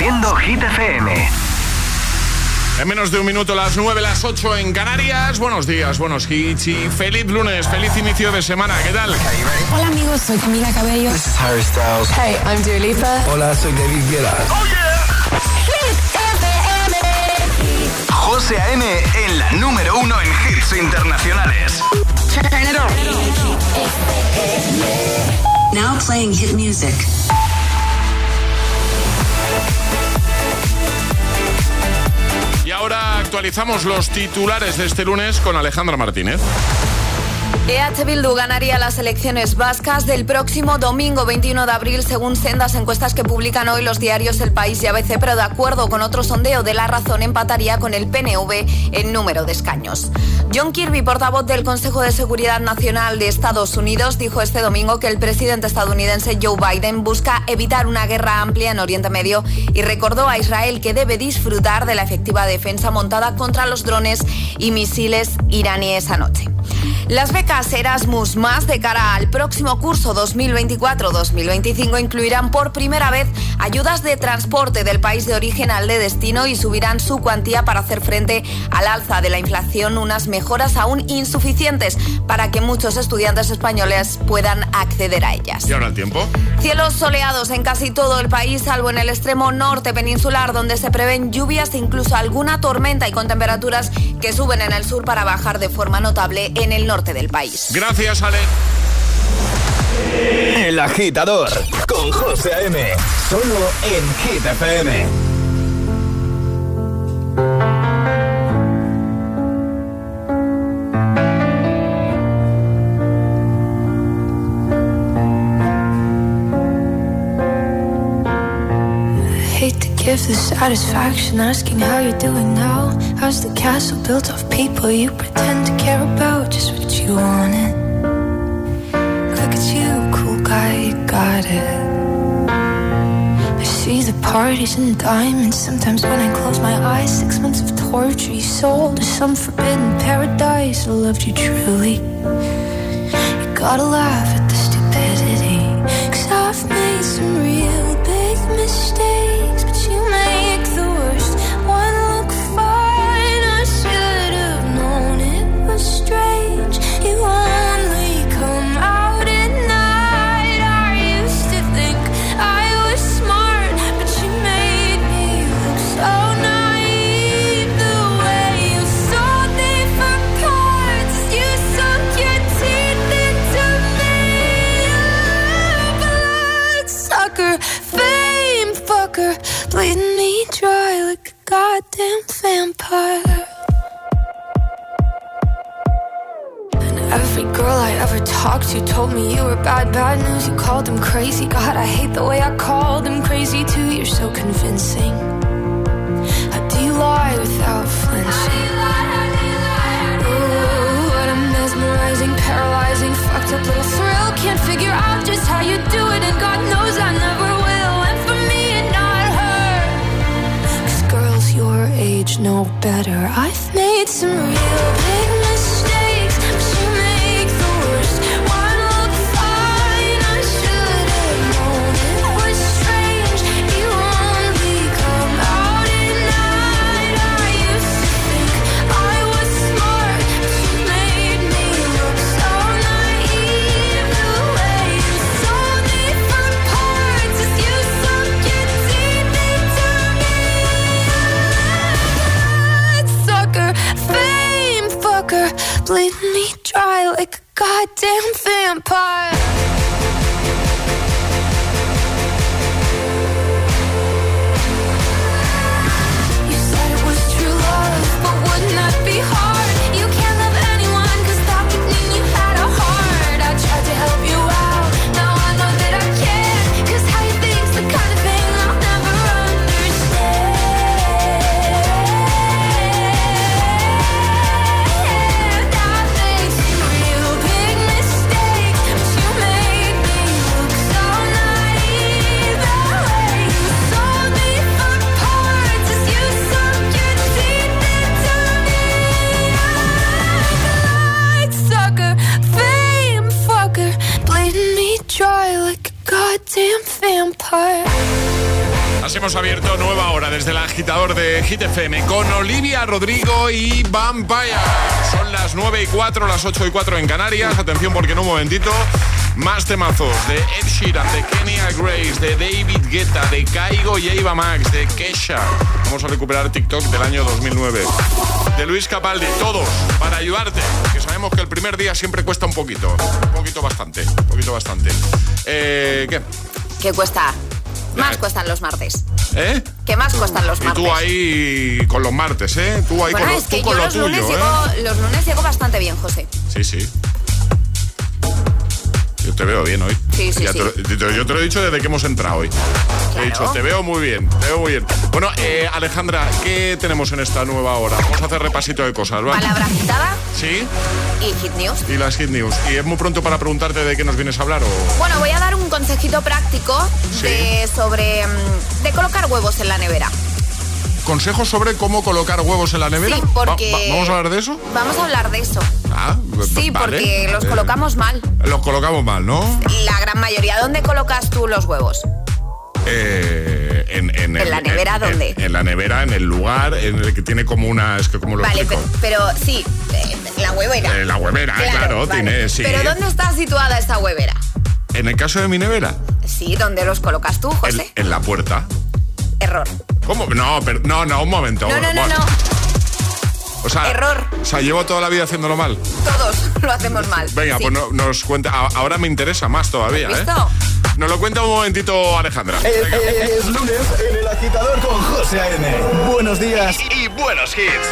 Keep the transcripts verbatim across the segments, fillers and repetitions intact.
haciendo Hit F M. En menos de un minuto, las nueve, las ocho en Canarias. Buenos días, buenos hits y feliz lunes, feliz inicio de semana. ¿Qué tal? Hola amigos, soy Camila Cabello. This is Harry Styles. Hey, I'm Dua Lipa. Hola, soy David Guetta. ¡Oh, yeah! Hit F M. José A M en la número uno en hits internacionales. Turn it on. Now playing hit music. Y ahora actualizamos los titulares de este lunes con Alejandra Martínez. E H Bildu ganaría las elecciones vascas del próximo domingo veintiuno de abril, según sendas encuestas que publican hoy los diarios El País y A B C, pero de acuerdo con otro sondeo de La Razón empataría con el P N V en número de escaños. John Kirby, portavoz del Consejo de Seguridad Nacional de Estados Unidos, dijo este domingo que el presidente estadounidense Joe Biden busca evitar una guerra amplia en Oriente Medio y recordó a Israel que debe disfrutar de la efectiva defensa montada contra los drones y misiles iraníes anoche. Las becas Erasmus Más de cara al próximo curso dos mil veinticuatro dos mil veinticinco incluirán por primera vez ayudas de transporte del país de origen al de destino y subirán su cuantía para hacer frente al alza de la inflación, unas mejoras aún insuficientes para que muchos estudiantes españoles puedan acceder a ellas. ¿Y ahora el tiempo? Cielos soleados en casi todo el país, salvo en el extremo norte peninsular, donde se prevén lluvias e incluso alguna tormenta, y con temperaturas que suben en el sur para bajar de forma notable en el norte del país. Gracias, Ale. El Agitador con José A M. Solo en Hit F M. Give the satisfaction asking how you're doing now. How's the castle built of people you pretend to care about? Just what you wanted. Look at you, cool guy, you got it. I see the parties and the diamonds. Sometimes when I close my eyes, six months of torture you sold to some forbidden paradise. I loved you truly. You gotta laugh at the stupidity, 'cause I've made some real big mistakes. Strange, you only come out at night. I used to think I was smart, but you made me look so naive. The way you sold me for parts, you sunk your teeth into me. Blood sucker, fame fucker, bleeding me dry like a goddamn vampire. Every girl I ever talked to told me you were bad, bad news. You called them crazy. God, I hate the way I called them crazy too. You're so convincing. How do you lie without flinching? Ooh, what a mesmerizing, paralyzing, fucked up little thrill. Can't figure out just how you do it, and God knows I never will. And for me and not her, 'cause girls your age know better. I've made some real big mistakes. Bleed me dry like a goddamn vampire. You said it was true love, but wouldn't that be hard? You can't love anyone, 'cause that would mean you had a heart. I tried to help you out, now I know that I can't, 'cause how you think's the kind of thing I'll never understand. I've made some real big mistakes, but you made más, hemos abierto nueva hora desde el agitador de Hit F M con Olivia Rodrigo y Vampire. Son las nueve y cuatro, las ocho y cuatro en Canarias. Atención porque en un momentito más temazos de Ed Sheeran, de Kenya Grace, de David Guetta, de Kygo y Eva Max, de Kesha. Vamos a recuperar TikTok del año dos mil nueve. De Luis Capaldi, todos para ayudarte, porque sabemos que el primer día siempre cuesta un poquito, un poquito bastante, un poquito bastante. Eh, ¿Qué? ¿Qué cuesta? Más Eh. cuestan los martes. ¿Eh? ¿Qué más cuestan los Y martes? tú ahí con los martes, ¿eh? Tú ahí Bueno, con, lo, es que tú con yo lo los tuyo, lunes, ¿eh? llego, los lunes llego bastante bien, José. Sí, sí. Yo te veo bien hoy. Sí, sí, Ya sí. te lo- yo te lo he dicho desde que hemos entrado hoy. Te he dicho, te veo muy bien, te veo muy bien. Bueno, eh, Alejandra, ¿qué tenemos en esta nueva hora? Vamos a hacer repasito de cosas, ¿vale? Palabra agitada Sí, y Hit News. y las Hit News. ¿Y es muy pronto para preguntarte de qué nos vienes a hablar o...? Bueno, voy a dar un consejito práctico Sí. de, sobre mm, de colocar huevos en la nevera. ¿Consejos sobre cómo colocar huevos en la nevera? Sí, porque... Va- va- ¿Vamos a hablar de eso? Vamos a hablar de eso. Ah, Sí, vale. porque los Eh, colocamos mal. Los colocamos mal, ¿no? La gran mayoría. ¿Dónde colocas tú los huevos? Eh, en, en, ¿En el- la nevera en- dónde? En, en la nevera, en el lugar en el que tiene como una... Es que como lo Vale, explico. pero, pero sí, eh, la huevera. Eh, la huevera, claro, vale. tiene, sí. Pero ¿dónde está situada esta huevera? En el caso de mi nevera, Sí, ¿dónde los colocas tú, en, José? en la puerta. Error. ¿Cómo? No, pero, no, no, un momento. No, no, no, Bueno, no. O sea, Error. O sea, llevo toda la vida haciéndolo mal. Todos lo hacemos mal. Venga, Sí. pues no- nos cuenta. a- Ahora me interesa más todavía, ¿Has ¿eh? visto? Nos lo cuenta un momentito Alejandra. Es, es- es lunes en El Agitador con José A N. Buenos días Y buenos hits.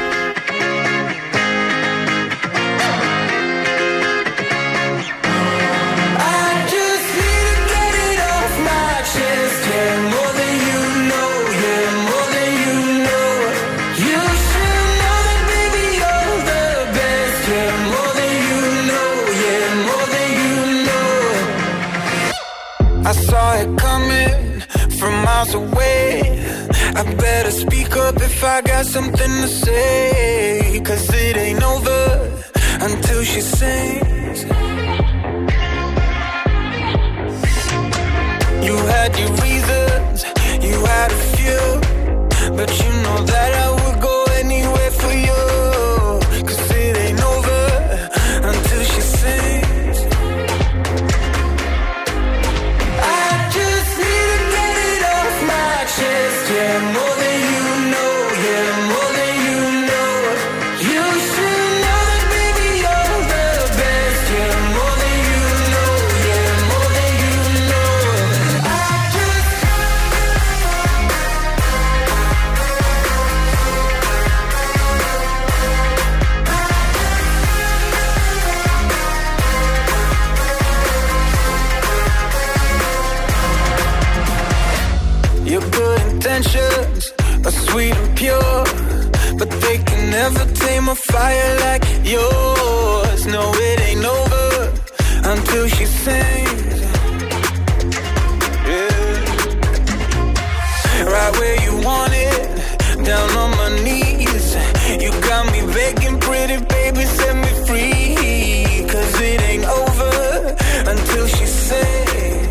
I saw it coming from miles away. I better speak up if I got something to say. Cause it ain't over until she sings. You had your reasons, you had a few, but you know that I would go anywhere for you. Cause it ain't over until she sings. I just need to get it off my chest. Yeah, more than you know. Yeah, more than you know. You should know that, baby, you're the best. Yeah, more than you know. Yeah, more than you know. I just Your good intentions are sweet and pure, but they can never tame a fire like yours. No, it ain't over until she sings. Yeah. Right where you want it, down on my knees. You got me begging, pretty baby, set me free. Cause it ain't over until she sings.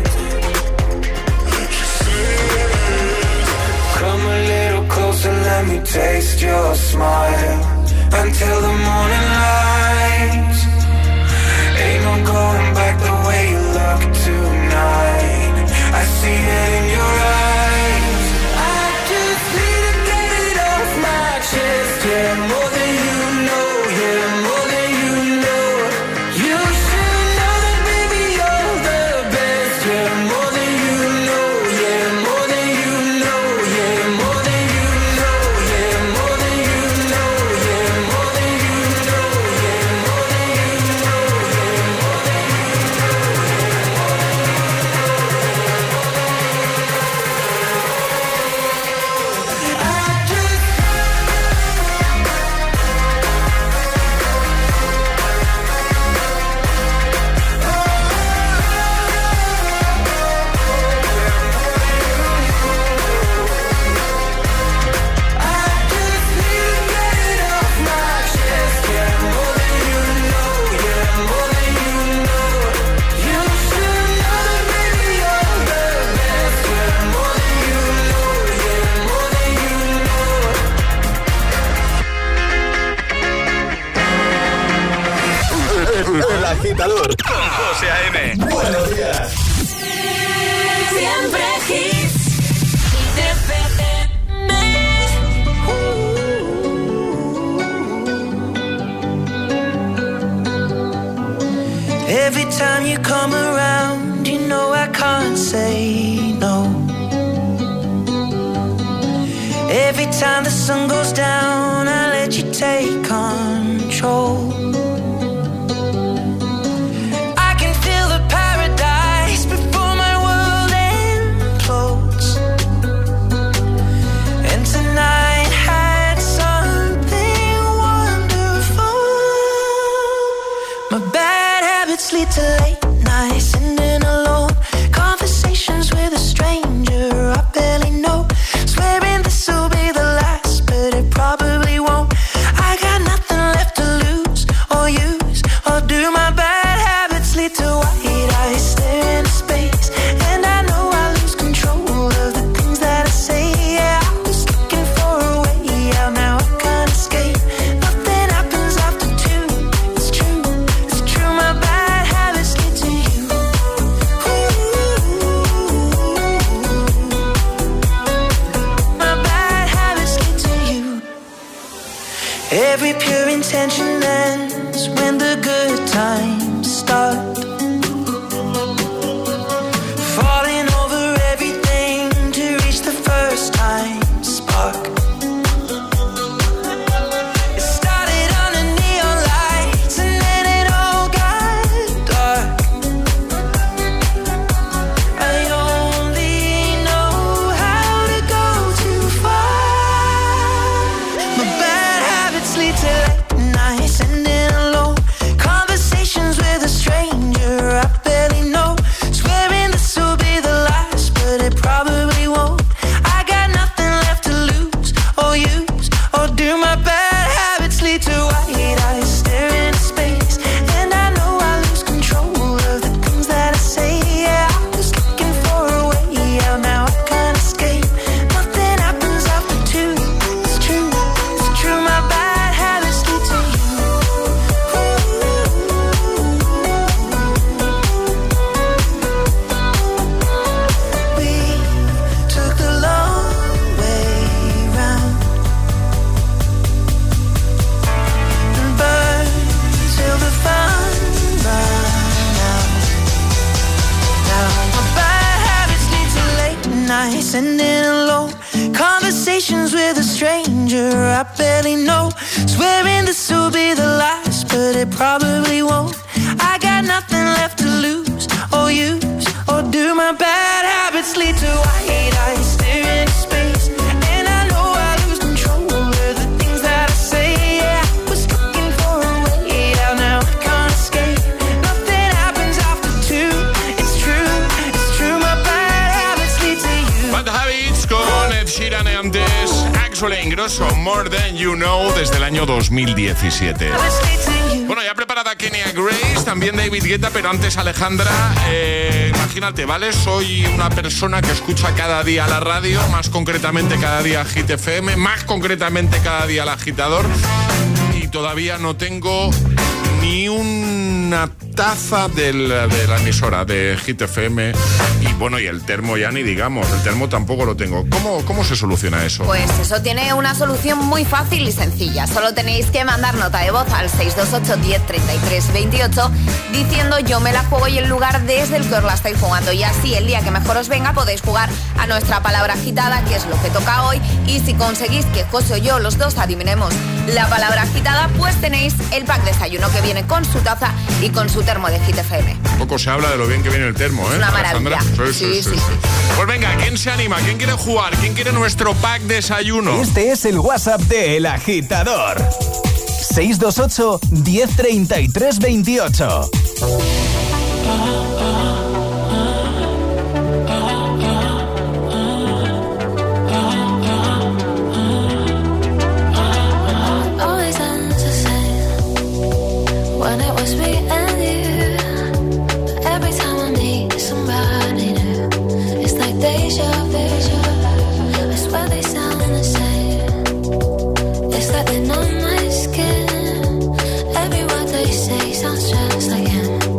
Come a little closer, let me taste your smile. Until the morning light. Ain't no going back the way you look tonight. I see it in your eyes. I just need to get it off my chest. Yeah, more than you know. Yeah, more than you know. You should know that, baby, you're the best. Yeah, more than you know. Yeah, more than you know. Yeah, more than you know. Yeah, more than you know. Yeah, more than you know. Yeah, more than you know. Yeah, more than you know. agitador con José A M. Buenos días. Siempre hits. Hit F M. Every time you come around, you know I can't say no. Every time the sun goes down, I let you take control. I can feel the paradise before my world implodes. And tonight had something wonderful. My bad habits lead to late nights, sitting alone. Conversations with a stranger I barely know. Swearing this will be the last, but it probably won't. I got nothing left to lose or use or do. My bad habits lead to white eyes stare into space, and I know I lose control of the things that I say. Yeah, I was looking for a way out, now I can't escape. Nothing happens after two. It's true, it's true. My bad habits lead to you. My bad habits lead to you. Every pure intention ends when the good times start. Falling over everything to reach the first time spark. It started under neon lights and then it all got dark. I only know how to go too far. My bad habits lead to late nights, ending alone. Conversations with a stranger I barely know. Swearing this will be the last, but it probably won't. I got nothing left to lose or use or do. My bad habits lead to white eyes staring into space, and I know I lose control of the things that I say. Yeah, I was looking for a way out, now I can't escape. Nothing happens after two. It's true, it's true. My bad habits lead to you. We took the long way round and burned till the fun ran out. Now my bad habits lead to late nights, ending alone. Conversations with a stranger I barely know. Swearing this will be the last, but it probably won't. I got nothing left to lose or use or do. My bad habits lead to white eyes staring into space, and I know I lose control of the things that I say. Yeah, I was looking for a way out, now I can't escape. Nothing happens after two. It's true, it's true. My bad habits lead to you. Bad Habits con Ed Sheeran y antes Axel Ingrosso, More Than You Know, desde el año dos mil diecisiete. Habits lead to you. Bueno, ya preparada Kenya Grace, también David Guetta, pero antes Alejandra, eh, imagínate, ¿vale? Soy una persona que escucha cada día la radio, más concretamente cada día Hit F M, más concretamente cada día El Agitador, y todavía no tengo ni una taza del, de la emisora de Hit F M, y bueno, y el termo ya ni digamos, el termo tampoco lo tengo. ¿Cómo, cómo se soluciona eso? Pues eso tiene una solución muy fácil y sencilla. Solo tenéis que mandar nota de voz al seis dos ocho, diez, treinta y tres, veintiocho diciendo yo me la juego y el lugar desde el que os la estáis jugando. Y así el día que mejor os venga podéis jugar a nuestra palabra agitada, que es lo que toca hoy. Y si conseguís que José o yo, los dos, adivinemos la palabra agitada, pues tenéis el pack desayuno que viene con su taza y con su termo de Hit F M. Poco se habla de lo bien que viene el termo, ¿eh? Es una maravilla. Sí, sí, sí, sí, sí. Pues venga, ¿quién se anima? ¿Quién quiere jugar? ¿Quién quiere nuestro pack desayuno? Este es el WhatsApp de El Agitador. seis dos ocho, diez, treinta y tres, veintiocho. Always ends the same when it was me and you. But every time I meet somebody new, it's like deja vu. I swear they sound the same. It's like they're on my skin. Every word they say sounds just like him.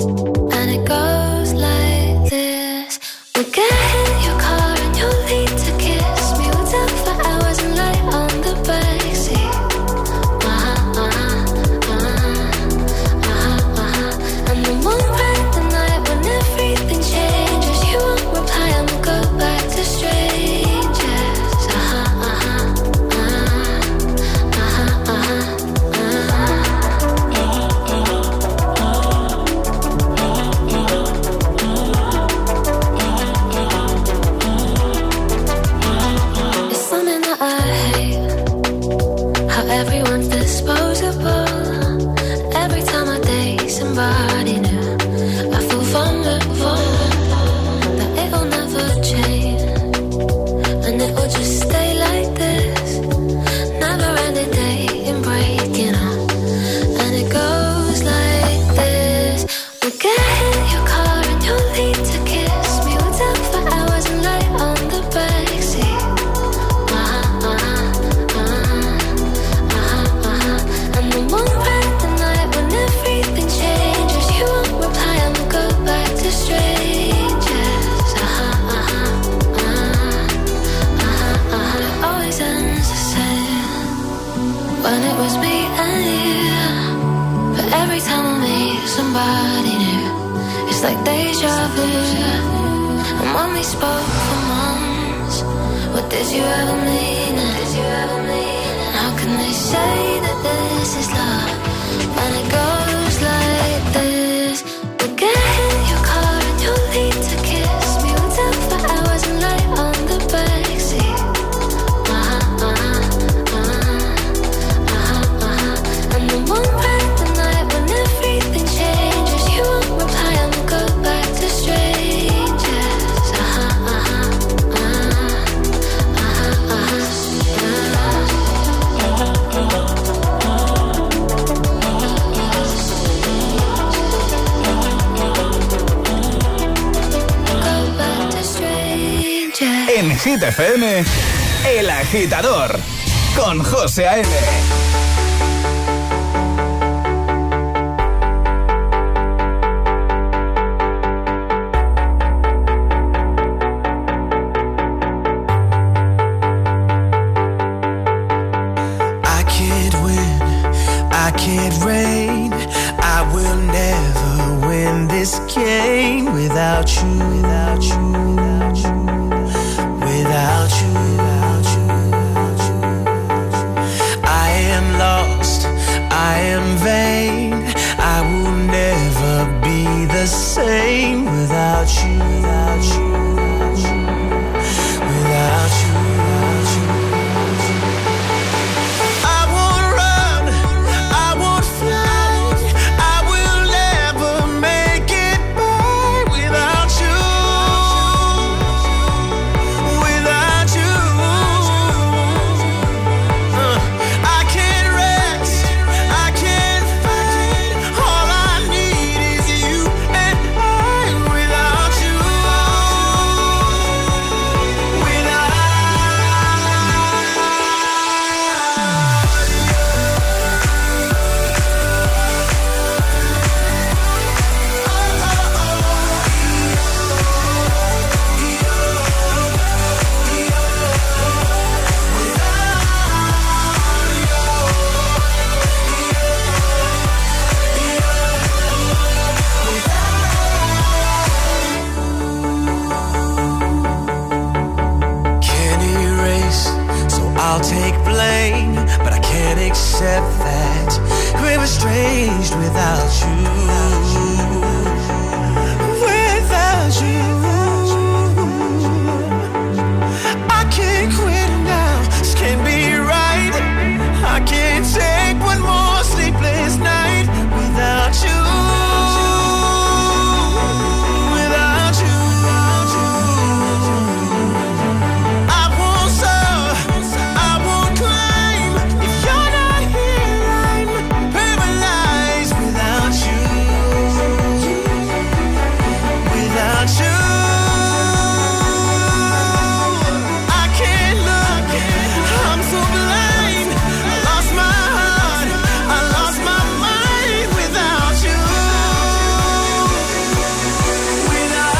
when it was me and you. But every time I meet somebody new, it's like deja vu. And when we spoke for months, what did you ever mean? Did you ever mean? How can they say that this is love when it goes like this? We'll get in your car and you'll need to kiss me. We'll talk for hours and lie on the backseat. Uh-huh, uh-huh, uh-huh, uh-huh, uh-huh. And then one bright the night when everything changes, you won't reply and we'll go back to strangers. Uh-huh, uh-huh, uh-huh, uh-huh, uh-huh. En Hit F M, El Agitador, con José A M. I can't win, I can't reign, I will never win this game without you, without you, without you. Without you, without you, without you, I am lost, I am vain, I will never be the same without you, without you, without you, without you, without you. I won't run, I won't fly, I will never make it by without you. Accept that we're estranged without you, without you. I can't quit now, this can't be right. I can't take one more sleepless night without you, without you. I won't surf, I won't climb if you're not here. I'm paralyzed without you, without you. I can't look, I'm so blind. I lost my heart, I lost my mind without you, without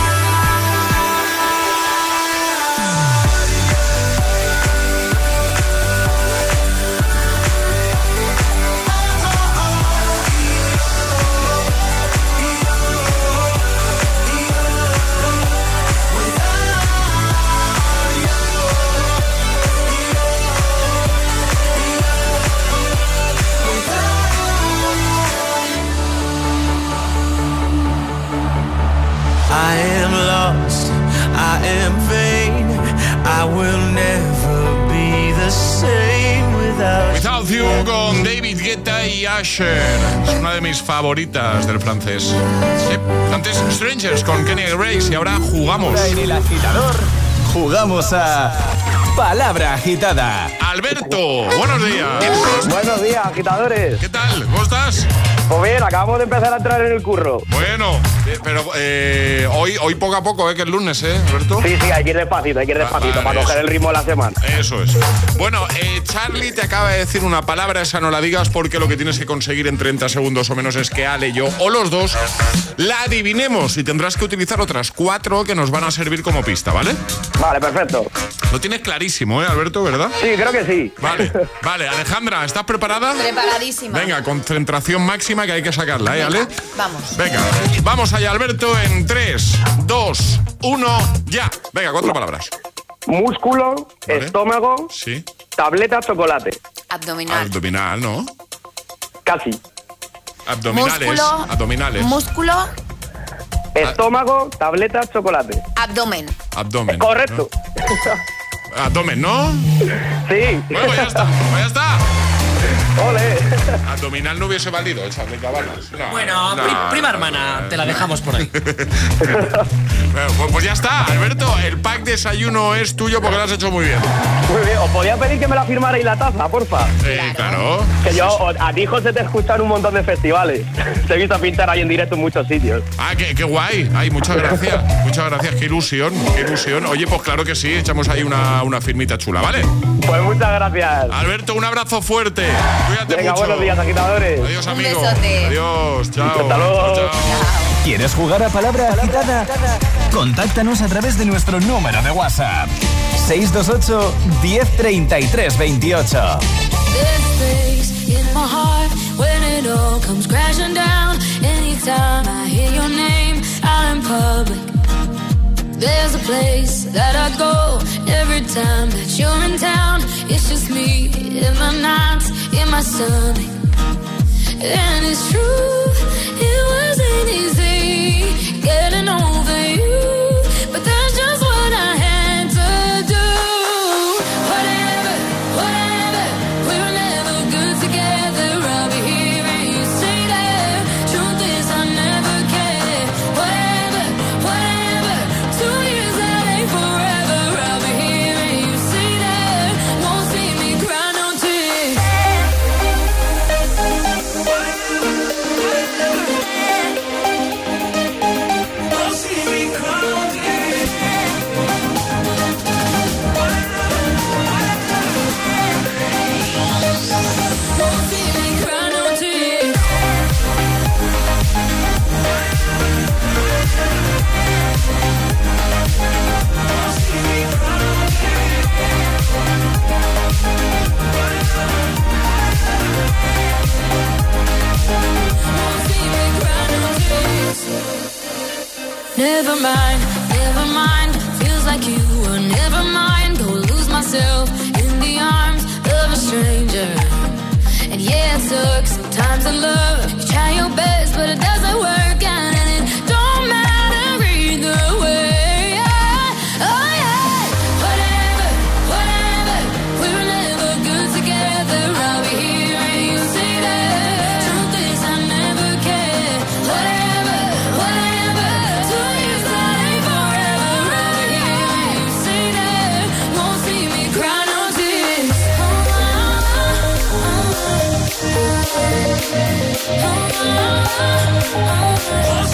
I am lost, I am vain, I will never be the same without Without You con David Guetta y Usher. Es una de mis favoritas del francés. Sí. Antes Strangers con Kenny Grace y ahora jugamos. En El Agitador, jugamos a Palabra Agitada. Alberto, buenos días. Buenos días, agitadores. ¿Qué tal? ¿Cómo estás? Pues bien, acabamos de empezar a entrar en el curro. Bueno, eh, pero eh, hoy, hoy poco a poco, ¿eh? Que es lunes, ¿eh, Alberto? Sí, sí, hay que ir despacito, hay que ir despacito Ah, para eso. coger el ritmo de la semana. Eso es. Bueno, eh, Charlie te acaba de decir una palabra, esa no la digas porque lo que tienes que conseguir en treinta segundos o menos es que Ale, yo o los dos la adivinemos y tendrás que utilizar otras cuatro que nos van a servir como pista, ¿vale? Vale, perfecto. Lo tienes clarísimo, ¿eh, Alberto, verdad? Sí, creo que sí. Vale, vale. Alejandra, ¿estás preparada? Preparadísima. Venga, concentración máxima que hay que sacarla, ¿eh, Ale? Vamos. Venga, vamos allá, Alberto, en tres, dos, uno, ya. Venga, cuatro palabras. Músculo, Vale. estómago, Sí. tableta, chocolate. Abdominal. Abdominal, ¿no? Casi. Abdominales. Músculo. Abdominales. Músculo, Estómago, tableta, chocolate. abdomen. Abdomen. Correcto. ¿no? Abdomen, ¿no? Sí. Bueno, pues ya está, pues ya está. Ole. Abdominal no hubiese valido, echarle cabanas. No, Bueno, no, pri- prima no, hermana, no, te la no. dejamos por ahí. Bueno, pues, pues ya está, Alberto, el pack desayuno es tuyo porque lo has hecho muy bien. Muy bien. ¿Os podía pedir que me la firmarais la taza, porfa? Eh, claro. Que yo, a ti, José, te he escuchado en un montón de festivales. Te he visto pintar ahí en directo en muchos sitios. Ah, qué, qué guay. Ay, muchas gracias. Muchas gracias, qué ilusión, qué ilusión. Oye, pues claro que sí, echamos ahí una, una firmita chula, ¿vale? Pues muchas gracias. Alberto, un abrazo fuerte. Cuídate Venga, mucho. buenos días, agitadores. Adiós, Un amigo. besote. Adiós, chao. Hasta luego. Chao, chao. ¿Quieres jugar a palabra agitada? Contáctanos a través de nuestro número de WhatsApp. seis dos ocho, diez treinta y tres veintiocho. There's space in my heart when it all comes crashing down. Anytime I hear your name out in public, there's a place that I go every time that you're in town. It's just me in the nights, in my stomach. And it's true, it wasn't easy getting over you, but that's just what I had to do. Whatever, whatever, we were never good together. I'll be here and you say that. Truth is I never cared. Whatever, whatever, two years that ain't forever. I'll be here and you say that. Won't see me cry no tears. Won't see me cry no tears. Won't see me cry no tears. Never mind, never mind. Feels like you were never mind. Go lose myself in the arms of a stranger. And yeah, it took some time to love. You try your best, but it doesn't work out, and it don't matter either way. Yeah. Oh yeah. Whatever, whatever. We were never good together. I'll be here and you say that. Truth is I never cared. Whatever, whatever. Two years that ain't forever. I'll be here and you say that. Won't see me cry no tears. Oh, oh, oh, oh,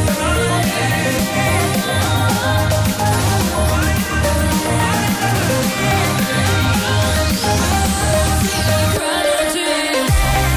cry no tears.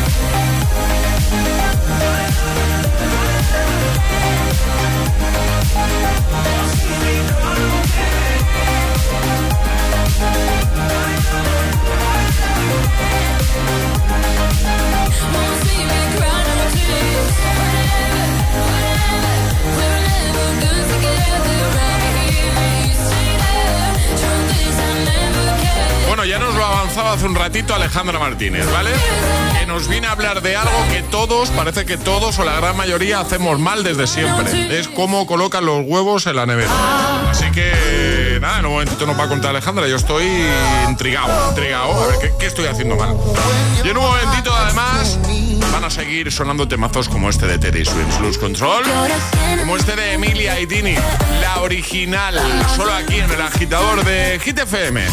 Won't see me cry no tears. Whatever, whatever. We were never good together. I'll be here and you say that. Truth is I never cared. Bueno, ya nos lo avanzaba hace un ratito Alejandra Martínez, ¿vale? Que nos viene a hablar de algo que todos, parece que todos o la gran mayoría hacemos mal desde siempre. Es cómo colocan los huevos en la nevera. Así que, nada, en un momentito nos va a contar Alejandra. Yo estoy intrigado, intrigado. A ver, ¿qué, qué estoy haciendo mal? Y en un momentito, además, van a seguir sonando temazos como este de Teddy Swims, Lose Control, como este de Emilia y Tini, la original, solo aquí en el agitador de Hit F M.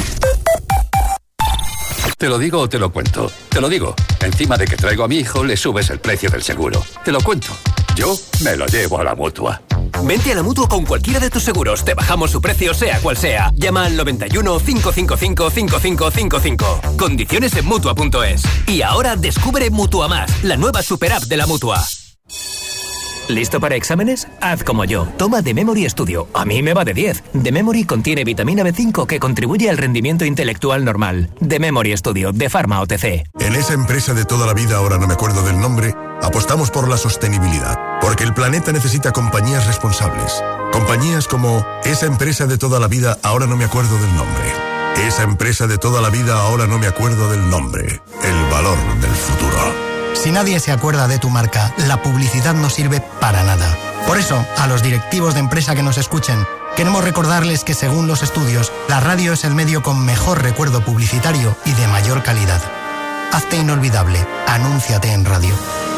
Te lo digo o te lo cuento. Te lo digo. Encima de que traigo a mi hijo, le subes el precio del seguro. Te lo cuento. Yo me lo llevo a la Mutua. Vente a la Mutua con cualquiera de tus seguros. Te bajamos su precio, sea cual sea. Llama al noventa y uno, cinco cinco cinco, cinco cinco cinco cinco. Condiciones en Mutua punto es. Y ahora descubre Mutua Más, la nueva super app de la Mutua. ¿Listo para exámenes? Haz como yo. Toma The Memory Studio. A mí me va de diez. The Memory contiene vitamina B cinco que contribuye al rendimiento intelectual normal. The Memory Studio, de Pharma O T C. En esa empresa de toda la vida, ahora no me acuerdo del nombre, apostamos por la sostenibilidad. Porque el planeta necesita compañías responsables. Compañías como esa empresa de toda la vida, ahora no me acuerdo del nombre. Esa empresa de toda la vida, ahora no me acuerdo del nombre. El valor del futuro. Si nadie se acuerda de tu marca, la publicidad no sirve para nada. Por eso, a los directivos de empresa que nos escuchen, queremos recordarles que según los estudios, la radio es el medio con mejor recuerdo publicitario y de mayor calidad. Hazte inolvidable. Anúnciate en radio.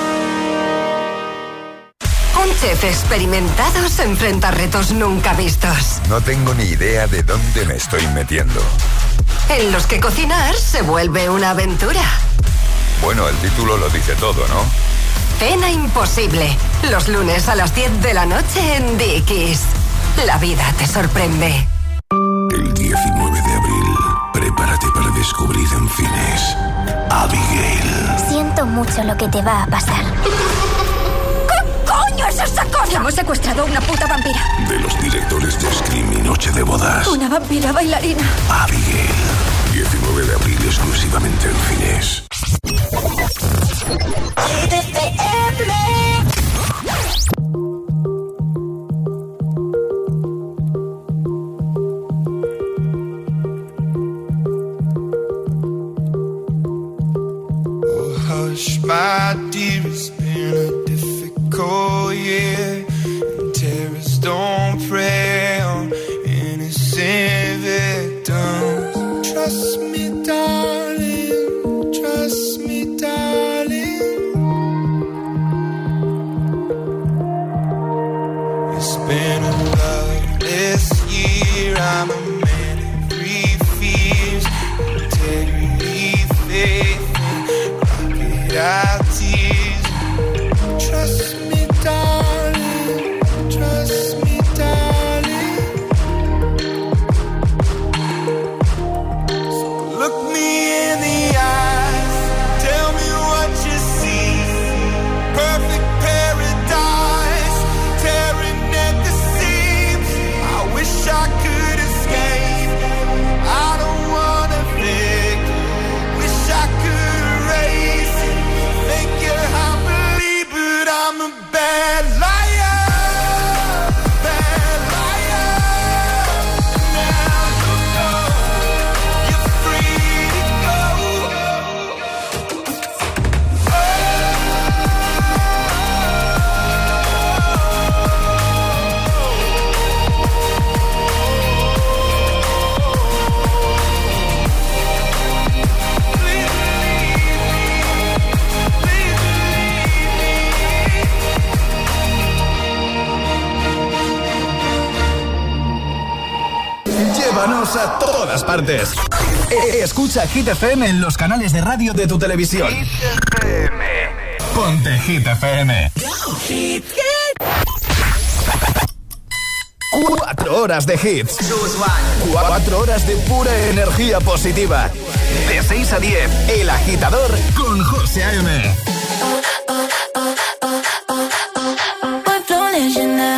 Un chef experimentado se enfrenta a retos nunca vistos. No tengo ni idea de dónde me estoy metiendo. En los que cocinar se vuelve una aventura. Bueno, el título lo dice todo, ¿no? Cena imposible. Los lunes a las diez de la noche en Dickies. La vida te sorprende. El diecinueve de abril, prepárate para descubrir en cines Abigail. Siento mucho lo que te va a pasar. ¿Qué coño es esa cosa? Hemos secuestrado a una puta vampira. De los directores de Scream y Noche de Bodas. Una vampira bailarina. Abigail. diecinueve de abril exclusivamente en cines. Oh, hush, my dear, it's been a difficult year. And terrorists don't prey on innocent victims. Trust me, darling. Trust me, darling. It's been a loveless year. I'm a man of three fears: integrity, faith, and crocodile tears. Trust me, darling. Trust me, darling. So look me in the eyes. Tell me what you see. Perfect paradise, tearing at the seams. I wish I could escape. I don't wanna think. Wish I could erase it. Make it happily, but I'm a bad liar. Bad liar. Now you know you're free to go. Llévanos a todas partes. E- Escucha Hit F M en los canales de radio de tu televisión. Ponte Hit F M. Cuatro horas de hits. Cuatro horas de pura energía positiva. De seis a diez, El Agitador con José A M. Hoy flow leyenda,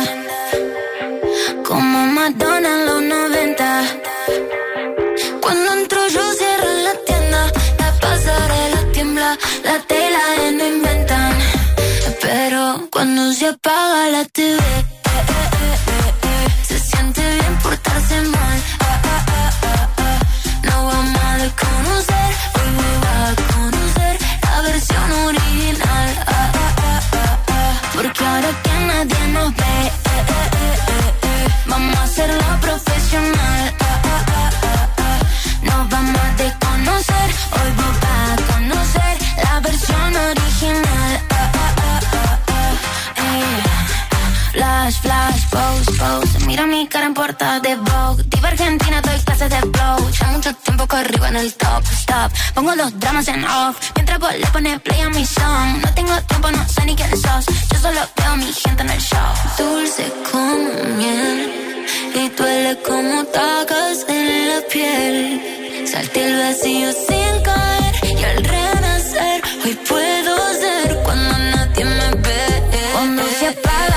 como Madonna en los noventa. Cuando entro yo cierro la tienda, la pasarela tiembla, la tela no inventan. Pero cuando se apaga la T V, eh, eh, eh, eh, se siente bien portarse mal. Ah, ah, ah, ah, ah. No vamos a desconocer, hoy me va a conocer la versión original. Ah, ah, ah, ah, ah. Porque ahora que nadie nos ve, eh, eh, eh, eh, eh, vamos a hacerlo profesional. Ah, ah, ah, ah, ah. Nos vamos a desconocer, hoy vos vas a conocer la versión original. Ah, ah, ah, ah, ah. Eh. Flash, flash, pose, pose. Mira mi cara en portada de Vogue. Diva Argentina, doy clases de flow. Ya mucho tiempo corrigo en el top, stop. Pongo los dramas en off, mientras vos le pones play a mi song. No tengo tiempo, no sé ni quién sos. Yo solo veo a mi gente en el show. Dulce como miel y duele como tacas en la piel. Salté el vacío sin caer y al renacer hoy puedo ser cuando nadie me ve. Cuando se apaga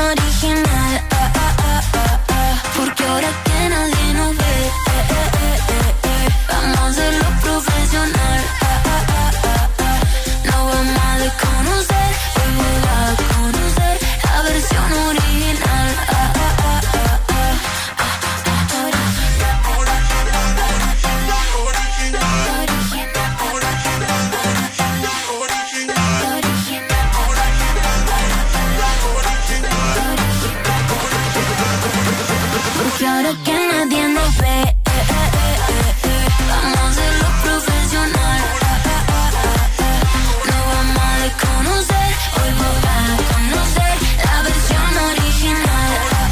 original, ah, ah, ah, ah, ah. Porque ahora que nadie nos ve, eh, eh, eh, eh, eh. Vamos a hacerlo profesional, ah, ah, ah, ah, ah. No vamos a desconocer, hoy voy a conocer la versión original, ah, ah, ah, ah, ah, ah, ah. Porque ahora que nadie nos ve, eh, eh, eh, eh, eh. Vamos a hacerlo profesional, ah, ah, ah, ah, ah. No vamos a desconocer, hoy voy a conocer la versión original, ah,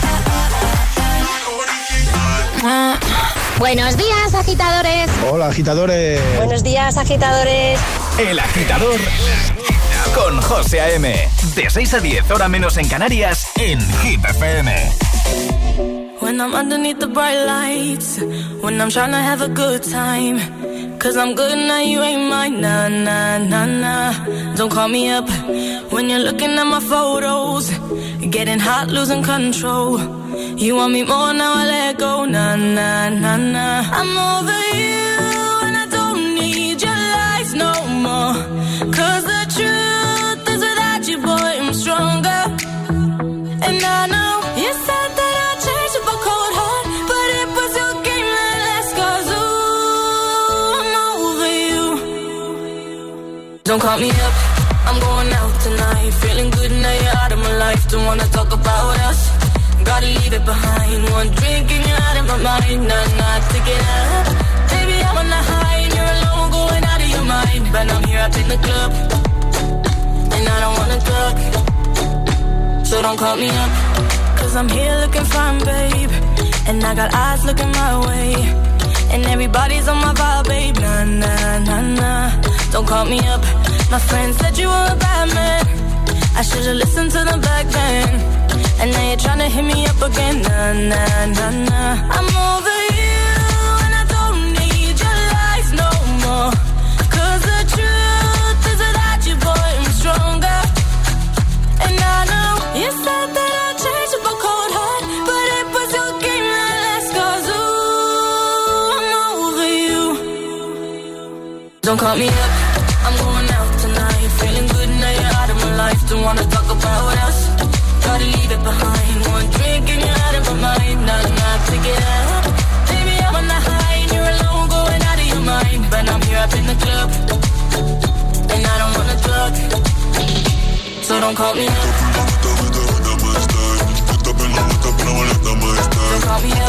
ah, ah, ah. Buenos días, agitadores. Hola, agitadores. Buenos días, agitadores. El Agitador con José A M. De seis a diez, hora menos en Canarias, en Hit F M. When I'm underneath the bright lights, when I'm trying to have a good time, cause I'm good now, you ain't mine, nah, nah, nah, nah. Don't call me up when you're looking at my photos, getting hot, losing control. You want me more, now I let go, nah, nah, nah, nah. I'm over you and I don't need your lies no more, cause the truth is without you, boy, I'm stronger. And I know you said that I'd change up a cold heart, but it was your game that last, cause ooh, I'm over you. Don't call me up, I'm going out tonight, feeling good now you're out of my life. Don't wanna talk about us, gotta leave it behind. One drink and you're out of my mind, nah, nah, to get up. Baby, I'm on the high and you're alone, going out of your mind. But I'm here up in the club, and I don't wanna talk, so don't call me up, cause I'm here looking fine, babe, and I got eyes looking my way, and everybody's on my vibe, babe, nah, nah, nah, nah. Don't call me up, my friend said you were a bad man, I should've listened to them back then, and now you're tryna hit me up again, nah, nah, nah, nah. I'm over you, and I don't need your lies no more, cause the truth is without you, boy, I'm stronger. And I know you said that I'd change up a cold heart, but it was your game that last, cause ooh, I'm over you. Don't call me up, I'm going out tonight, feeling good now you're out of my life. Don't wanna talk about us, gotta leave it behind. One drink and you're out of my mind, nah, nah, to get up. Baby, I'm on the high and you're alone, going out of your mind. But I'm here up in the club, and I don't wanna talk, so don't call me up. Don't call me up. Don't call me up. Don't call me up.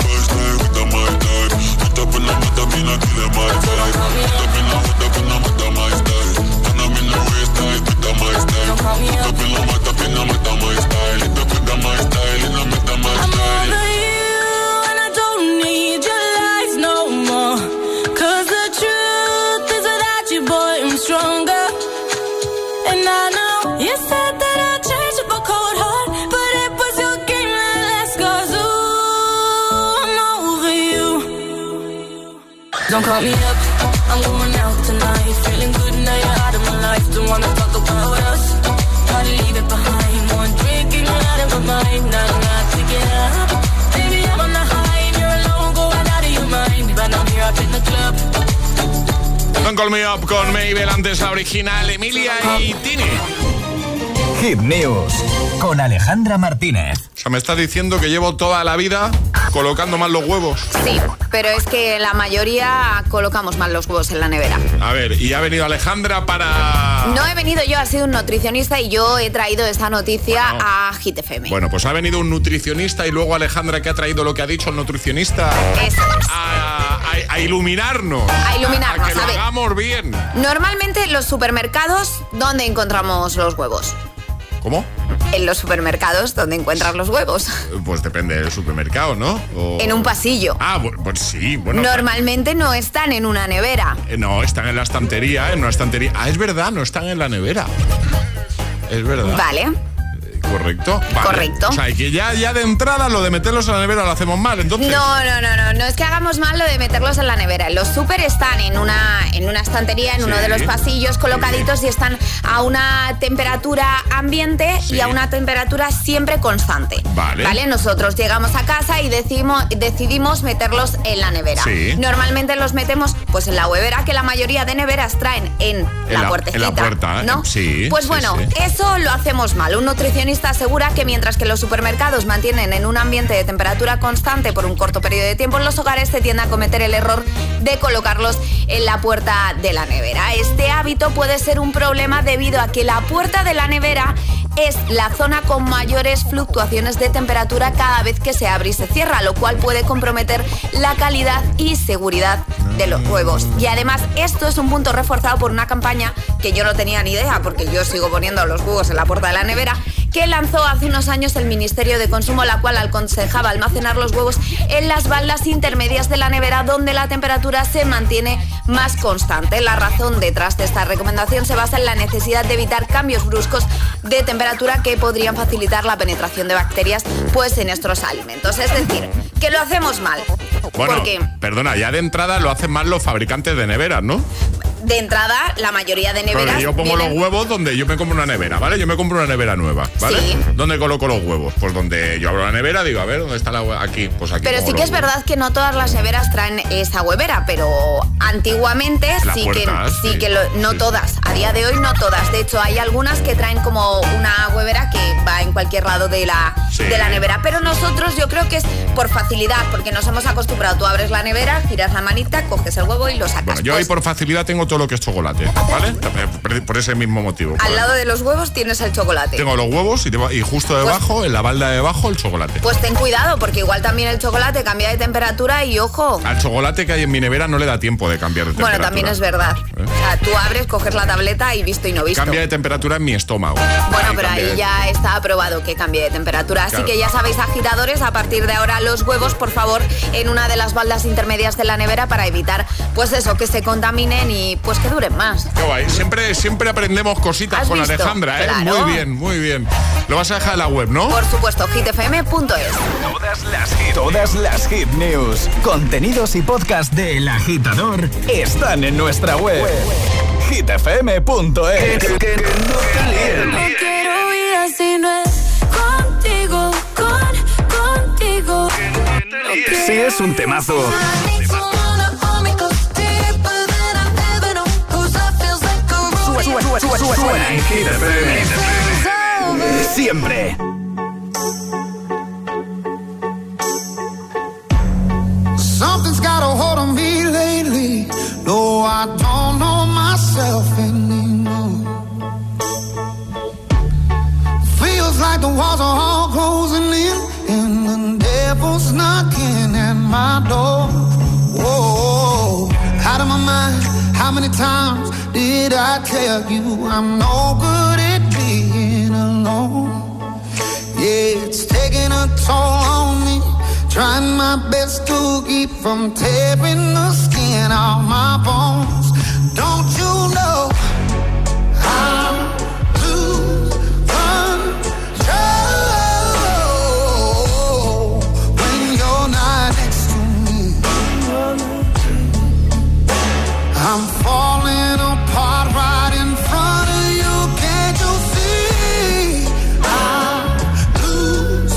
I'm over you and I don't need your lies no more, cause the truth is without you, boy, I'm stronger. And I know you said that I'd change up a cold heart, but it was your game that last, cause ooh, I'm over you. Don't call me up, I'm going out tonight, feeling good now you're out of my life. Don't wanna talk about us, gotta leave it behind. One drink and you're out of my mind, nah, nah, to get up. Baby, I'm on the high and you're alone, going out of your mind. But I'm here up in the club. Don't Call Me Up con Mabel, antes la original Emilia y Tini. Hit News con Alejandra Martínez. O sea, me estás diciendo que llevo toda la vida colocando mal los huevos. Sí, pero es que la mayoría colocamos mal los huevos en la nevera. A ver, y ha venido Alejandra para... No he venido yo, ha sido un nutricionista y yo he traído esta noticia bueno. a Hit F M. Bueno, pues ha venido un nutricionista y luego Alejandra, que ha traído lo que ha dicho el nutricionista. Eso es. A, a, a iluminarnos. A iluminarnos, a que lo a ver. hagamos bien. Normalmente en los supermercados, ¿dónde encontramos los huevos? ¿Cómo? En los supermercados, ¿dónde encuentras los huevos? Pues depende del supermercado, ¿no? O... En un pasillo. Ah, pues sí, bueno. Normalmente no están en una nevera. No, están en la estantería, en una estantería. Ah, es verdad, no están en la nevera. Es verdad. Vale. Correcto. Vale. Correcto. O sea, que ya, ya de entrada lo de meterlos en la nevera lo hacemos mal, entonces. No, no, no, no, no es que hagamos mal lo de meterlos en la nevera. Los súper están en una, en una estantería, en sí. uno de los pasillos colocaditos sí. y están a una temperatura ambiente sí. y a una temperatura siempre constante. Vale. Vale, nosotros llegamos a casa y decimos, decidimos meterlos en la nevera. Sí. Normalmente los metemos pues en la huevera, que la mayoría de neveras traen en, en la, la puertecita. En la puerta, ¿no? Sí. Pues sí, bueno, sí. eso lo hacemos mal. Un nutricionista asegura que mientras que los supermercados mantienen en un ambiente de temperatura constante por un corto periodo de tiempo, en los hogares se tiende a cometer el error de colocarlos en la puerta de la nevera. Este hábito puede ser un problema debido a que la puerta de la nevera es la zona con mayores fluctuaciones de temperatura cada vez que se abre y se cierra, lo cual puede comprometer la calidad y seguridad de los huevos. Y además esto es un punto reforzado por una campaña que yo no tenía ni idea, porque yo sigo poniendo los huevos en la puerta de la nevera, que lanzó hace unos años el Ministerio de Consumo, la cual aconsejaba almacenar los huevos en las baldas intermedias de la nevera, donde la temperatura se mantiene más constante. La razón detrás de esta recomendación se basa en la necesidad de evitar cambios bruscos de temperatura que podrían facilitar la penetración de bacterias pues en nuestros alimentos. Es decir, que lo hacemos mal. Bueno, porque, perdona, ya de entrada lo hacen mal los fabricantes de neveras, ¿no? De entrada, la mayoría de neveras. Porque yo pongo vienen... los huevos donde yo me compro una nevera, ¿vale? Yo me compro una nevera nueva, ¿vale? Sí. ¿Dónde coloco los huevos? Pues donde yo abro la nevera, digo, a ver, ¿dónde está la hueva? Aquí, pues aquí. Pero sí que es huevos. Verdad que no todas las neveras traen esa huevera, pero antiguamente la sí puerta, que sí, sí que lo, no sí. todas. A día de hoy no todas. De hecho, hay algunas que traen como una huevera que va en cualquier lado de la, sí. de la nevera. Pero nosotros yo creo que es por facilidad, porque nos hemos acostumbrado. Tú abres la nevera, giras la manita, coges el huevo y lo sacas. Bueno, yo pues, ahí por facilidad tengo todo lo que es chocolate, ¿vale? Por ese mismo motivo. Al lado de los huevos tienes el chocolate. Tengo los huevos y, te, y justo debajo, pues, en la balda de debajo, el chocolate. Pues ten cuidado, porque igual también el chocolate cambia de temperatura y ojo. Al chocolate que hay en mi nevera no le da tiempo de cambiar de temperatura. Bueno, también es verdad. ¿Eh? O sea, tú abres, coges la tableta y visto y no visto. Cambia de temperatura en mi estómago. Bueno, ahí pero ahí de... ya está aprobado que cambie de temperatura. Así claro. que ya sabéis, agitadores, a partir de ahora los huevos, por favor, en una de las baldas intermedias de la nevera para evitar, pues eso, que se contaminen y pues que duren más. Qué guay. Siempre, siempre aprendemos cositas con visto? Alejandra, ¿eh? Claro. Muy bien, muy bien. Lo vas a dejar en la web, ¿no? Por supuesto, hit f m punto es. Todas las hit, todas las hit news, contenidos y podcast de El Agitador están en nuestra web. hit f m punto es. Que, que no te líen. No quiero vida si no es contigo, con, contigo. Si es un temazo. Suena en Hit F M. Siempre. Something's got a hold on me lately. No, I don't know myself anymore. Feels like the walls are all closing in, and the devil's knocking at my door. Whoa, out of my mind. How many times did I tell you I'm no good at being alone? Yeah, it's taking a toll on me, trying my best to keep from tearing the skin off my bones. Don't you know I lose control when you're not next to me? I'm falling apart right in front of you. Can't you see? I lose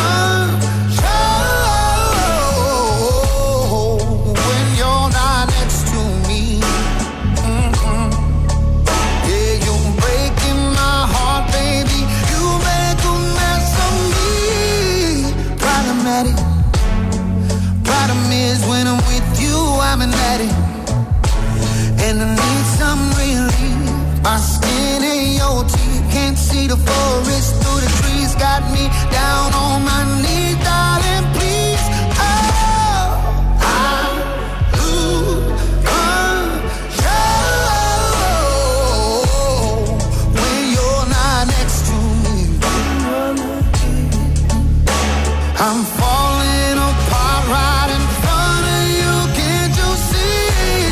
control when you're not next to me. Mm-hmm. Yeah, you're breaking my heart, baby. You make a mess of me. Problematic. Problem is when I'm with you, I'm an addict. And I need some relief. My skin ain't your teeth. Can't see the forest through the trees. Got me down on my knees, darling, please. Oh, I lose control when you're not next to me. I'm falling apart right in front of you. Can't you see?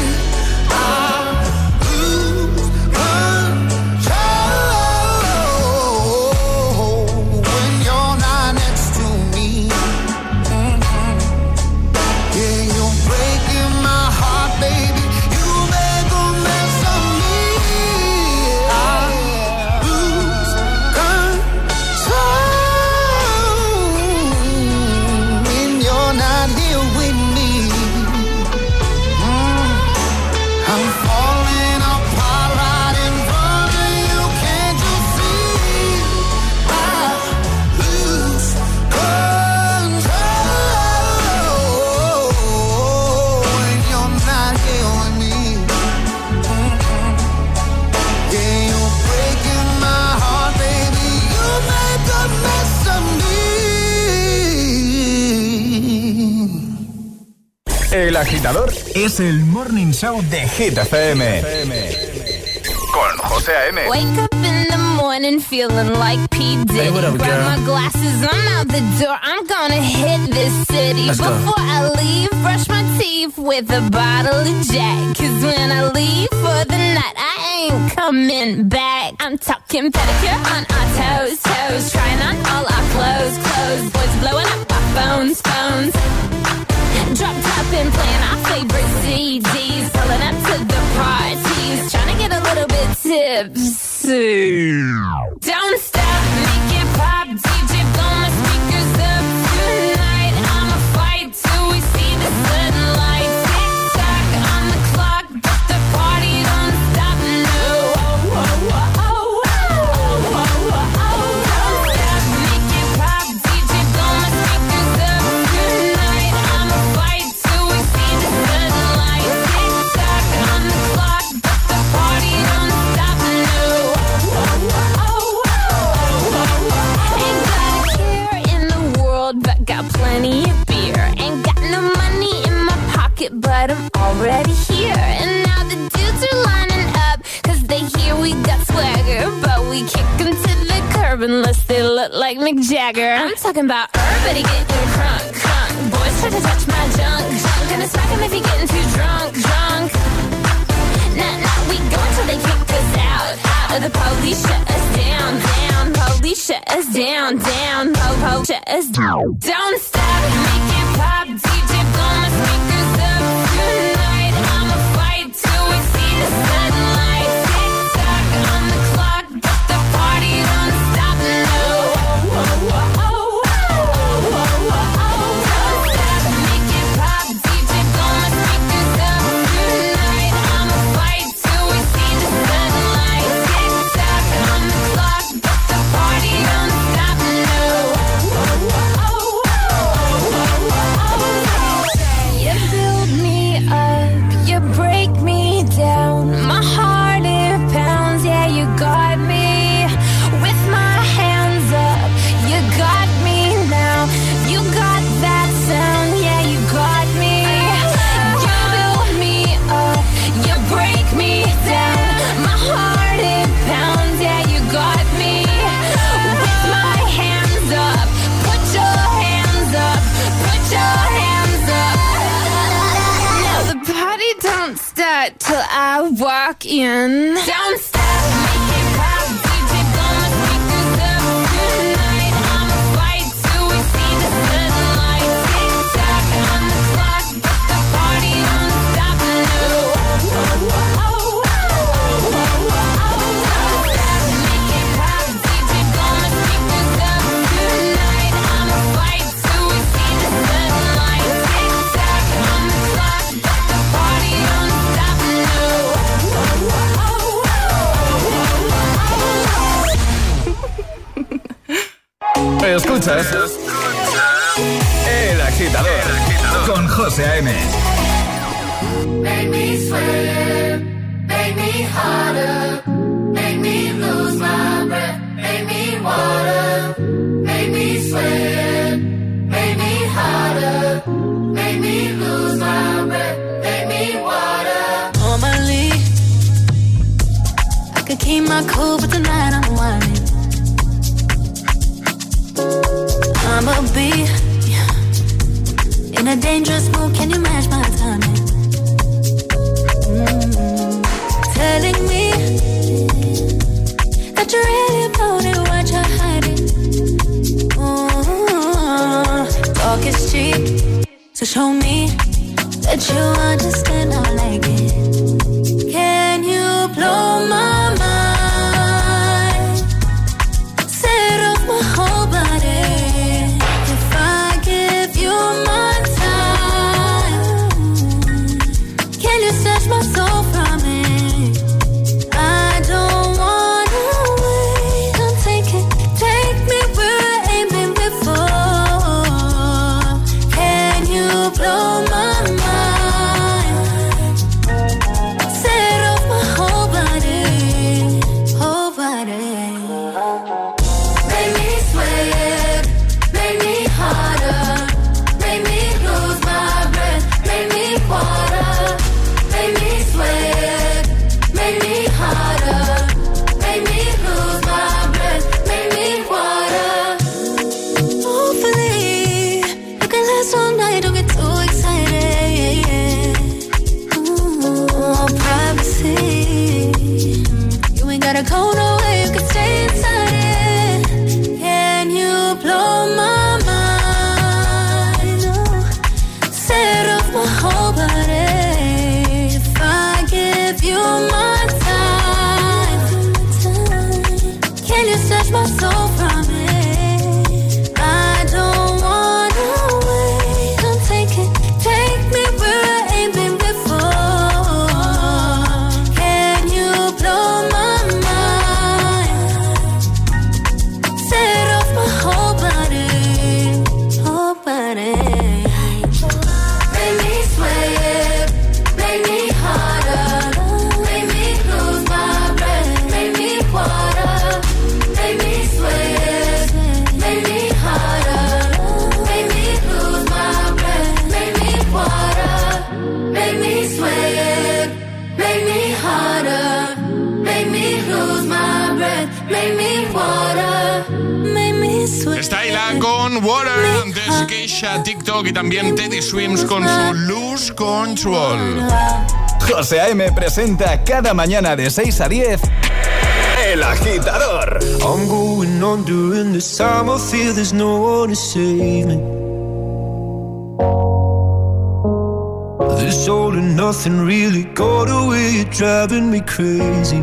El Agitador es el Morning Show de Hit F M. Con José A M. Wake up in the morning feeling like P. Diddy. Hey, what up, Grab girl? my glasses, I'm out the door. I'm gonna hit this city. Let's go. Before I leave, brush my teeth with a bottle of Jack. Cause when I leave for the night, I ain't coming back. I'm talking pedicure on our toes, toes. Trying on all our clothes, clothes. Boys blowing up our phones, phones. Drop top and playing our favorite C Ds. Pulling up to the parties. Trying to get a little bit tipsy. Don't stop, make it pop. D J blow my speakers up tonight. I'ma fight till we see the sunlight. Tick tock on the clock, but the party don't stop. No. Oh, oh, oh, oh, oh, oh, oh, oh. Don't stop, make it pop. D J blow my speakers up tonight. I'ma fight till we see the sunlight. Tick tock on the clock, but the party don't stop. No. Oh, oh, oh, oh, oh, oh. Ain't got a care in the world, but got plenty of beer. Ain't got no money in my pocket, but I'm already here. And now the dudes are lining up, cause they hear we got swagger. But we kick them to the curb unless they look like Mick Jagger. I'm talking about everybody getting crunk, crunk. Boys try to touch my junk, junk. Gonna smack him if he getting too drunk, drunk. Nah, nah, we go until they kick us out, out. Or the police shut us down, down. Police shut us down, down. Po, po, shut us down. Don't stop, make it pop. D J blow my speakers up tonight. I'ma fight till we see the sunlight. Tick tock on the clock, but the party don't stop. No. Oh, oh, oh, oh, oh, oh, oh, oh. Don't stop, make it pop. D J blow my speakers up tonight. I'ma fight till we see the sunlight. Tick tock on the clock, but the party don't stop. No. Oh, oh, oh, oh, oh, oh. You build me up, you break me down. My heart it pounds, yeah, you got me. With my hands up, you got me now. You got that sound, yeah, you got me. You build me up, you break me down. My heart it pounds, yeah, you got me. With my hands up, put your hands up, put your hands up. Now the party don't start till I walk in. Don't stop, make it pop. D J blow my speakers up tonight. I'ma fight till we see the sunlight. Tick tock on the clock, but the party don't stop. No. Oh, oh, oh, oh, oh, oh, oh. Don't stop, make it pop. D J blow my speakers up tonight. I'ma fight till we see the sunlight. Tick tock on the clock, but the party don't stop. No. Oh, oh, oh, oh, Escuchas El Agitador con José A M. Make me sweat, make me harder, make me lose my breath, make me water, make me sweat, make me harder, make me lose my breath, make me water. Normally, I could keep my cool, but tonight I'm whining. I'ma be in a dangerous mood. Can you match my timing? Mm-hmm. Telling me that you really about it, what you're hiding. Mm-hmm. Talk is cheap, so show me that you understand. I like it. Can you blow my mind? Set off my whole body. If I give you my time, can you snatch my soul from me? I don't wanna wait. Come take it, take me where I ain't been before. Can you blow my mind? a corner where you could stay inside it. Can you blow my mind? Oh, set off my whole body. If I give you my time, can you snatch my soul from it? I don't wanna wait. Come take it, take me where I ain't been before. Can you blow my mind? Set off my whole body, whole body. Make me sweat, make me harder, make me lose my breath, make me water, make me sweat, make me harder, make me lose my breath, make me water, make me sweat, make me harder, make me lose my breath, make me water, make me sweat. Está Ilan con Water, antes Keisha, TikTok y también Teddy Swims con su Lose Control. José A M presenta cada mañana de seis a diez El Agitador. I'm going on during this time. I feel there's no one to save me. This all and nothing really got away. You're driving me crazy.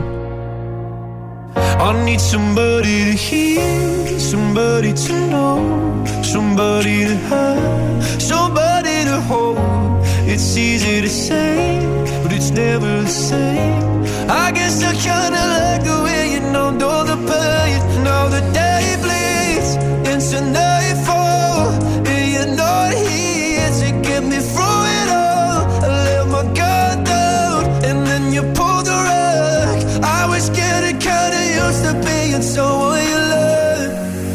I need somebody to hear, somebody to know, somebody to have, somebody to hold. It's easy to say, but it's never the same. I guess I kinda like the way you know, know the pain. Now the day bleeds into nightfall, and you're not here to get me through it all. I let my guard down, and then you pulled the rug. I was getting kinda used to being someone you love.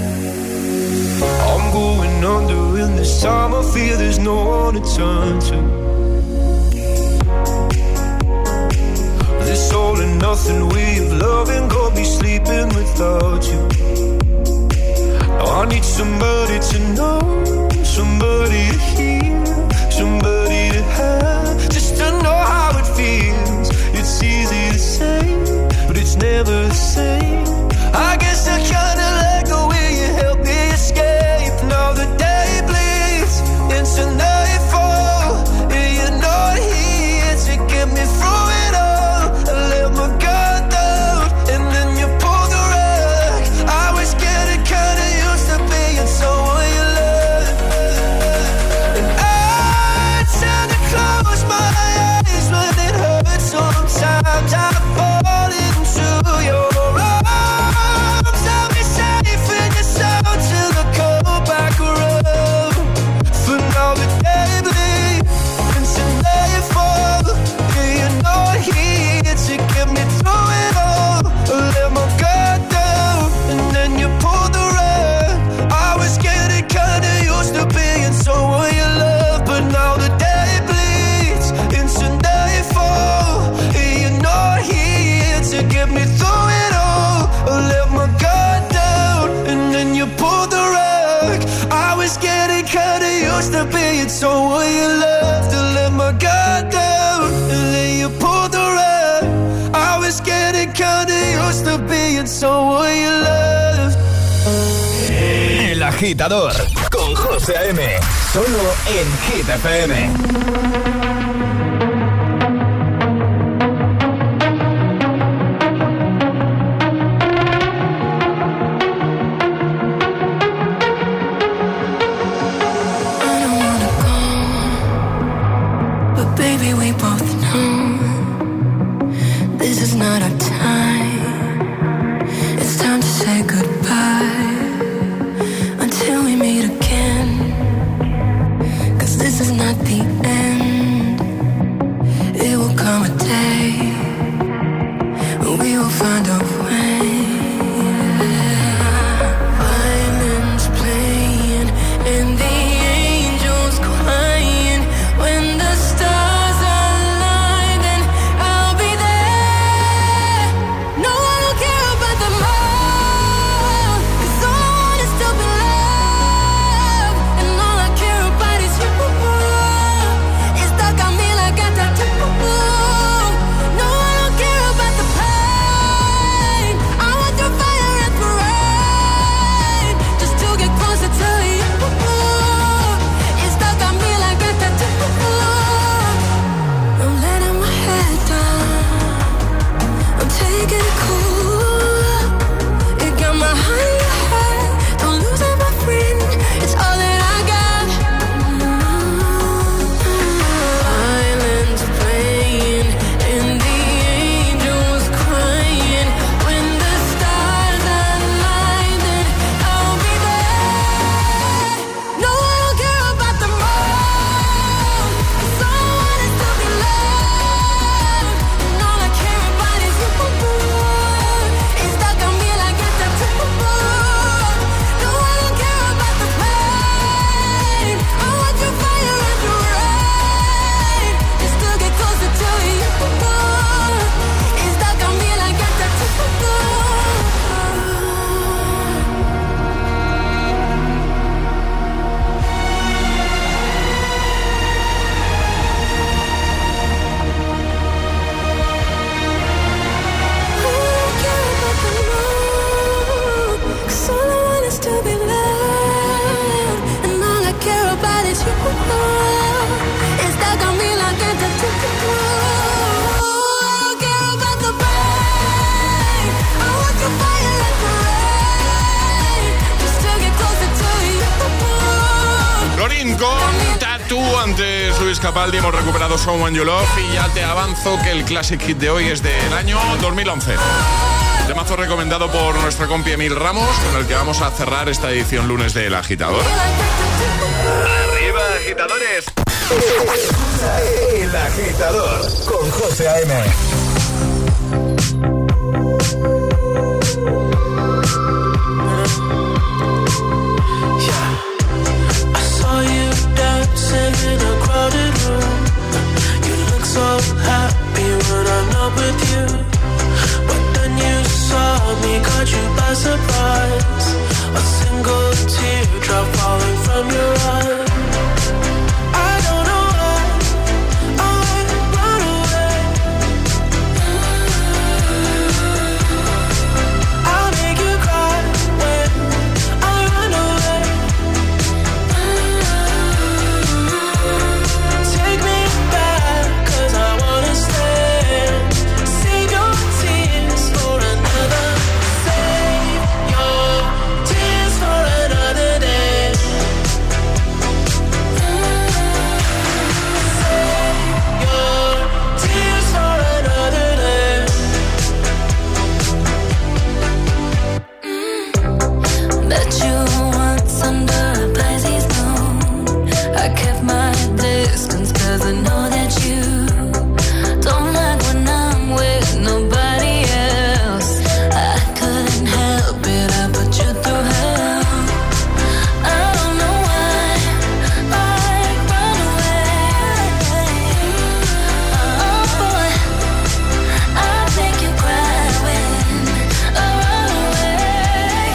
I'm going under in this time. I feel there's no one to turn to. This all and nothing way of loving got me sleeping without you. Now I need somebody to know, somebody to hear, somebody to have, just to know how it feels. It's easy to say, but it's never the same. I guess I kinda like the way you help me escape. Now the day bleeds into nightfall, and you're not here to get me through it all. I let my guard down, and then you pulled the rug. I was getting kinda used to being someone you love. And I tend to close my eyes when it hurts. Sometimes I fall into your arms. I'll be safe in your soul till I come back around. For now the day bleeds into nightfall, and you're not here to get me through it all. I let my guard down, and then you pulled the rug. I was getting kinda used to being someone you love, but now the day bleeds into nightfall, and you're not here to get me through it all. I let my guard down, and then you pulled the rug. I was getting kinda used to being someone you love. To let my guard down, and then you pulled the rug. I was getting kinda used to being someone you love. El Agitador con José A M. Solo en Hit F M. But baby, we both know this is not our time. It's time to say goodbye until we meet again. 'Cause this is not the end. Antes Luis Capaldi, hemos recuperado Someone You Love y ya te avanzo que el Classic Hit de hoy es del año dos mil once. Temazo recomendado por nuestra compi Emil Ramos, con el que vamos a cerrar esta edición lunes del Agitador. ¡Arriba, agitadores! El Agitador con José A M. In a crowded room, you look so happy when I'm not with you. But then you saw me, caught you by surprise. A single teardrop falling from your eye. I don't know why I run away. I'll make you cry when I run away. Take me back, 'cause I wanna stay. Save your tears for another. Save your tears for another day. Save your tears for another day. Bet you once under a Pisces moon, I kept my distance 'cause I know that you don't like when I'm with nobody else. I couldn't help it, I put you through hell. I don't know why I run away. Oh boy, I make you cry when I run away.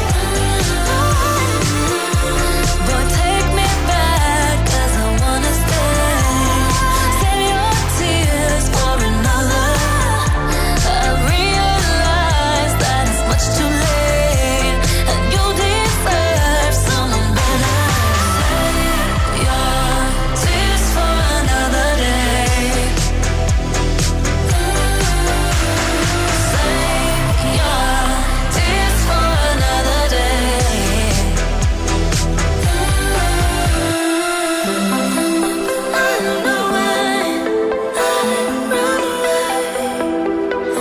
Boy, take me back, 'cause I wanna stay. Save your tears for another. I realize that it's much too late, and you deserve someone better. Save your tears for another day. Save your tears for another day. I don't know why I run away.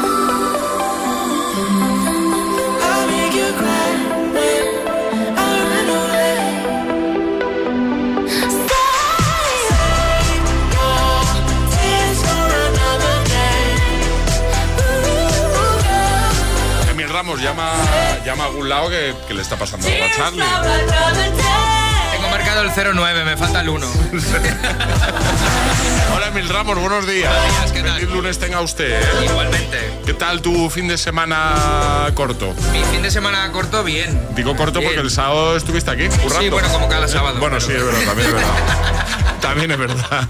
I'll make you cry when I run away. Save your tears for another day. Ooh, girl. Emil Ramos, llama, llama a algún lado que, que le está pasando algo a Charlie. Tengo marcado el cero nueve, me falta el uno. Hola Emil Ramos, buenos días. Buenos días, ¿qué tal? Feliz lunes tenga usted. ¿eh? Igualmente. ¿Qué tal tu fin de semana corto? Mi fin de semana corto, bien. Digo corto Bien. porque el sábado estuviste aquí, currando. Sí, bueno, como cada sábado. Bueno, pero- sí, es verdad, también es verdad. También es verdad.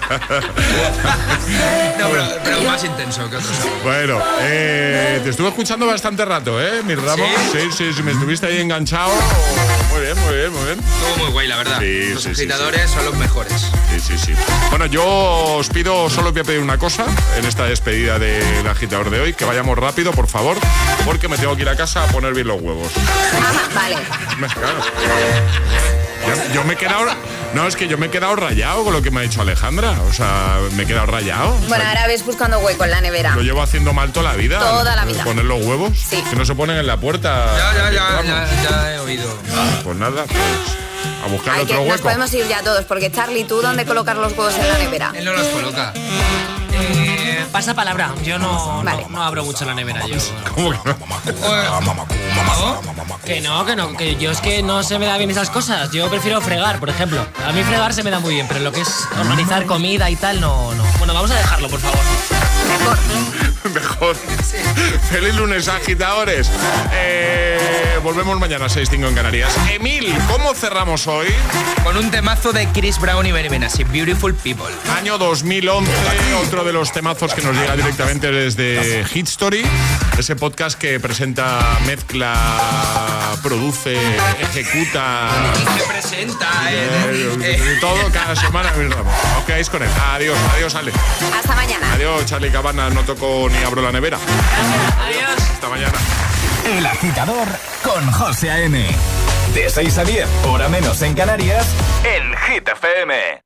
No, pero, pero más intenso que otros sábados. Bueno, eh, te estuve escuchando bastante rato, ¿eh, Emil Ramos? ¿Sí? Sí, sí, sí, me estuviste ahí enganchado. Muy bien, muy bien, muy bien. Estuvo muy guay, la verdad. Sí, los sí, sí, agitadores son los mejores. Sí, sí, sí. Bueno, yo os pido, solo voy a pedir una cosa en esta despedida del agitador de hoy, que vayamos rápido, por favor, porque me tengo que ir a casa a poner bien los huevos. Ajá, vale. Claro. Yo, yo me he quedado... No, es que yo me he quedado rayado con lo que me ha dicho Alejandra. O sea, me he quedado rayado. O sea, Bueno, ahora ves buscando hueco en la nevera. lo llevo haciendo mal toda la vida. Toda la vida. Poner los huevos. Sí. Que no se ponen en la puerta. Ya, ya, ya, Vamos. ya, ya he oído. Pues nada, pues a buscar Hay que, otro nos hueco. podemos ir ya todos, porque Charlie, ¿tú dónde colocas los huevos en la nevera? Él no los coloca. Eh, pasa palabra. Yo no, Vale. no, no abro mucho la nevera. Yo. ¿Cómo que no? Que no, que no, que yo es que no se me da bien esas cosas. Yo prefiero fregar, por ejemplo. A mí fregar se me da muy bien, pero lo que es organizar comida y tal, no, no. Bueno, vamos a dejarlo, por favor. Mejor. Mejor. Feliz lunes, agitadores. Eh, volvemos mañana a seis cinco en Canarias. Emil, ¿cómo cerramos hoy? Con un temazo de Chris Brown y Benny Benassi, Beautiful People. Año dos mil once, otro de los temazos que nos llega directamente desde Hit Story, ese podcast que presenta, mezcla, produce, ejecuta. Y se presenta, eh, eh. todo cada semana. Emil Ramos. Os quedáis con él. Adiós, adiós, Ale. Hasta mañana. Adiós, Charlie Cabana. No toco ni abro la nevera. Adiós. Hasta mañana. El Agitador con José A M. De seis a diez, hora menos en Canarias, en Hit F M.